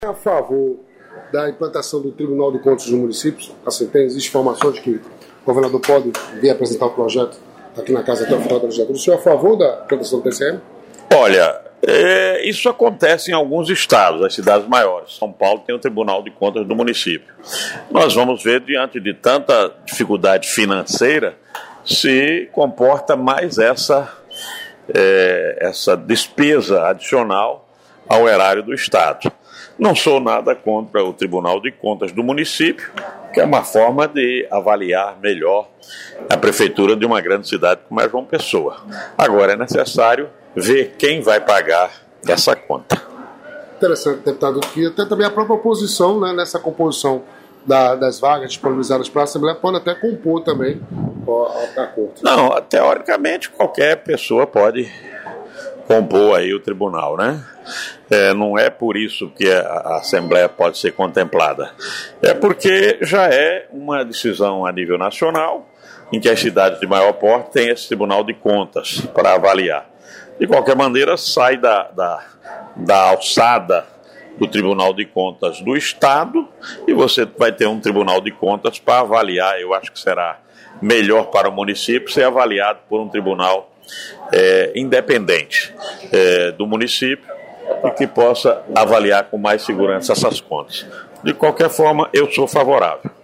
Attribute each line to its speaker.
Speaker 1: A favor da implantação do Tribunal de Contas dos Municípios, assim, existe informação de que o governador pode vir apresentar o projeto aqui na casa até o final da legislatura. O senhor é a favor da implantação do TCM?
Speaker 2: Olha, isso acontece em alguns estados, as cidades maiores. São Paulo tem o Tribunal de Contas do município. Nós vamos ver, diante de tanta dificuldade financeira, se comporta mais essa despesa adicional ao erário do Estado. Não sou nada contra o Tribunal de Contas do município, que é uma forma de avaliar melhor a prefeitura de uma grande cidade como é João Pessoa. Agora é necessário ver quem vai pagar essa conta.
Speaker 1: Interessante, deputado, que até também a própria oposição, né, nessa composição das vagas disponibilizadas para a Assembleia, pode até compor também a corte.
Speaker 2: Não, teoricamente qualquer pessoa pode compor aí o tribunal, né? Não é por isso que a Assembleia pode ser contemplada. É porque já é uma decisão a nível nacional, em que as cidades de maior porte têm esse Tribunal de Contas para avaliar. De qualquer maneira, sai da alçada do Tribunal de Contas do Estado e você vai ter um Tribunal de Contas para avaliar. Eu acho que será melhor para o município ser avaliado por um tribunal independente do município e que possa avaliar com mais segurança essas contas. De qualquer forma, eu sou favorável.